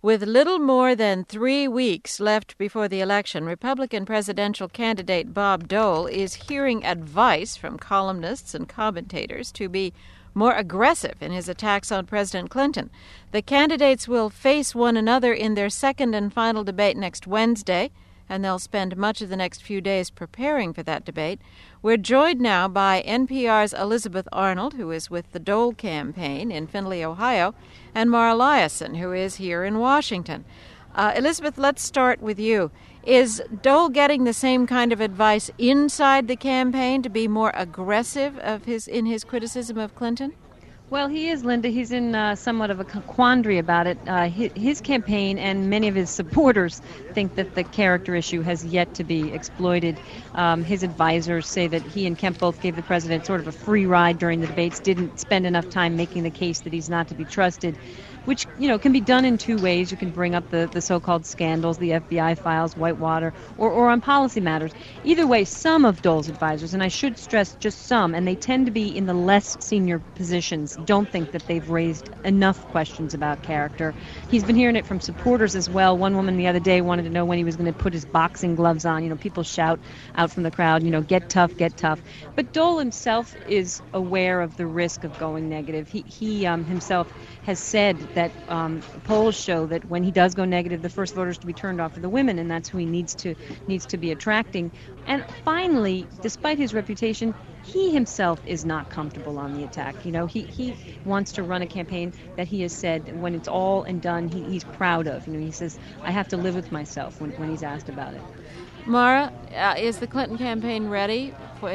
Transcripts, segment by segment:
With little more than 3 weeks left before the election, Republican presidential candidate Bob Dole is hearing advice from columnists and commentators to be more aggressive in his attacks on President Clinton. The candidates will face one another in their second and final debate next Wednesday, and they'll spend much of the next few days preparing for that debate. We're joined now by NPR's Elizabeth Arnold, who is with the Dole campaign in Findlay, Ohio, and Mara Liasson, who is here in Washington. Elizabeth, let's start with you. Is Dole getting the same kind of advice inside the campaign to be more aggressive in his criticism of Clinton? Well, he is, Linda. He's in somewhat of a quandary about it. His campaign and many of his supporters think that the character issue has yet to be exploited. His advisors say that he and Kemp both gave the president sort of a free ride during the debates, didn't spend enough time making the case that he's not to be trusted, which, can be done in two ways. You can bring up the so-called scandals, the FBI files, Whitewater, or on policy matters. Either way, some of Dole's advisors, and I should stress just some, and they tend to be in the less senior positions, don't think that they've raised enough questions about character. He's been hearing it from supporters as well. One woman the other day wanted to know when he was going to put his boxing gloves on. People shout out from the crowd, get tough, get tough. But Dole himself is aware of the risk of going negative. He himself has said that polls show that when he does go negative, the first voters to be turned off are the women, and that's who he needs to be attracting. And finally, despite his reputation, he himself is not comfortable on the attack. He wants to run a campaign that he has said when it's all and done, he's proud of. He says, I have to live with myself when he's asked about it. Mara, is the Clinton campaign ready for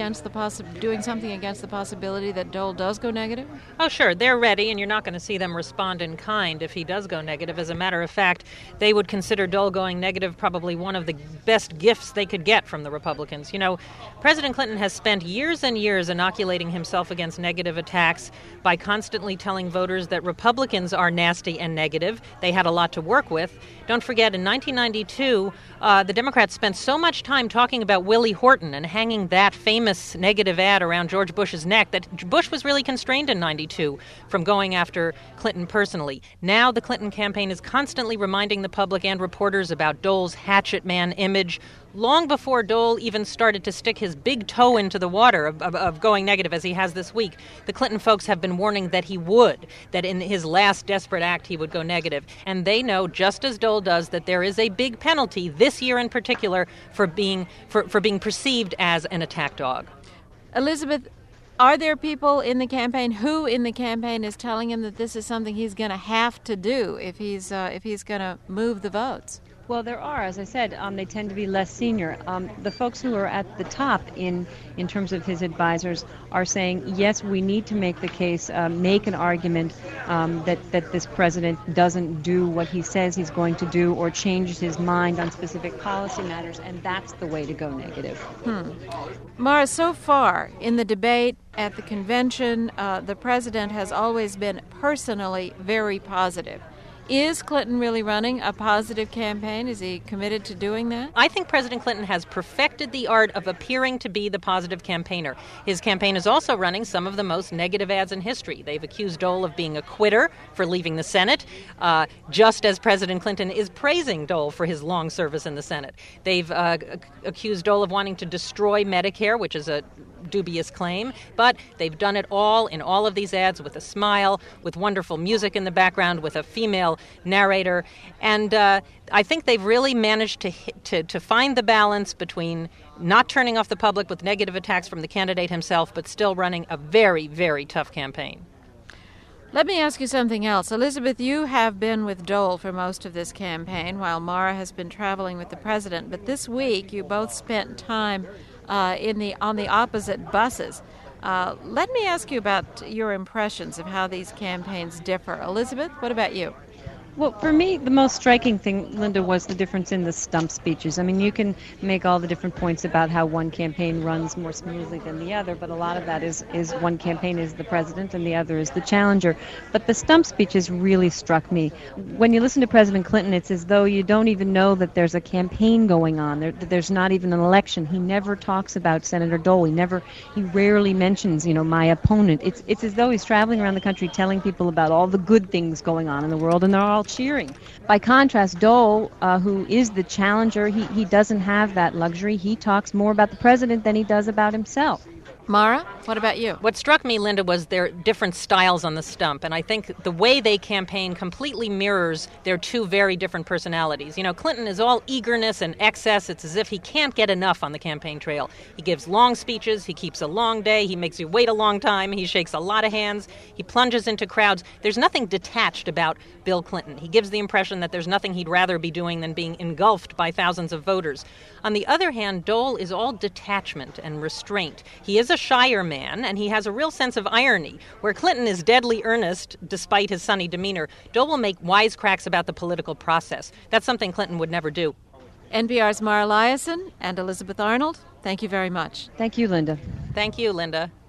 doing something against the possibility that Dole does go negative? Oh, sure. They're ready, and you're not going to see them respond in kind if he does go negative. As a matter of fact, they would consider Dole going negative probably one of the best gifts they could get from the Republicans. President Clinton has spent years and years inoculating himself against negative attacks by constantly telling voters that Republicans are nasty and negative. They had a lot to work with. Don't forget, in 1992, the Democrats spent so much time talking about Willie Horton and hanging that famous negative ad around George Bush's neck that Bush was really constrained in 92 from going after Clinton personally. Now the Clinton campaign is constantly reminding the public and reporters about Dole's hatchet man image, long before Dole even started to stick his big toe into the water of going negative as he has this week. The Clinton folks have been warning that that in his last desperate act he would go negative. And they know, just as Dole does, that there is a big penalty this year in particular for being perceived as an attack dog. Elizabeth, are there people in the campaign who in the campaign is telling him that this is something he's going to have to do if he's going to move the votes? Well, there are, as I said, they tend to be less senior. The folks who are at the top in terms of his advisors are saying, yes, we need to make the case, make an argument that this president doesn't do what he says he's going to do or changes his mind on specific policy matters, and that's the way to go negative. Mara, so far in the debate at the convention, the president has always been personally very positive. Is Clinton really running a positive campaign? Is he committed to doing that? I think President Clinton has perfected the art of appearing to be the positive campaigner. His campaign is also running some of the most negative ads in history. They've accused Dole of being a quitter for leaving the Senate, just as President Clinton is praising Dole for his long service in the Senate. They've accused Dole of wanting to destroy Medicare, which is a dubious claim, but they've done it all in all of these ads with a smile, with wonderful music in the background, with a female narrator, and I think they've really managed to find the balance between not turning off the public with negative attacks from the candidate himself, but still running a very, very tough campaign. Let me ask you something else. Elizabeth, you have been with Dole for most of this campaign, while Mara has been traveling with the president, but this week you both spent time on the opposite buses. Let me ask you about your impressions of how these campaigns differ. Elizabeth, what about you? Well, for me, the most striking thing, Linda, was the difference in the stump speeches. I mean, you can make all the different points about how one campaign runs more smoothly than the other, but a lot of that is one campaign is the president and the other is the challenger. But the stump speeches really struck me. When you listen to President Clinton, it's as though you don't even know that there's a campaign going on. There's not even an election. He never talks about Senator Dole. He rarely mentions, my opponent. It's as though he's traveling around the country telling people about all the good things going on in the world, and they're all all cheering. By contrast, Dole, who is the challenger, he doesn't have that luxury. He talks more about the president than he does about himself. Mara, what about you? What struck me, Linda, was their different styles on the stump, and I think the way they campaign completely mirrors their two very different personalities. You know, Clinton is all eagerness and excess. It's as if he can't get enough on the campaign trail. He gives long speeches, he keeps a long day, he makes you wait a long time, he shakes a lot of hands, he plunges into crowds. There's nothing detached about Bill Clinton. He gives the impression that there's nothing he'd rather be doing than being engulfed by thousands of voters. On the other hand, Dole is all detachment and restraint. He is a shyer man, and he has a real sense of irony. Where Clinton is deadly earnest, despite his sunny demeanor, Dole will make wisecracks about the political process. That's something Clinton would never do. NPR's Mara Liasson and Elizabeth Arnold, thank you very much. Thank you, Linda. Thank you, Linda.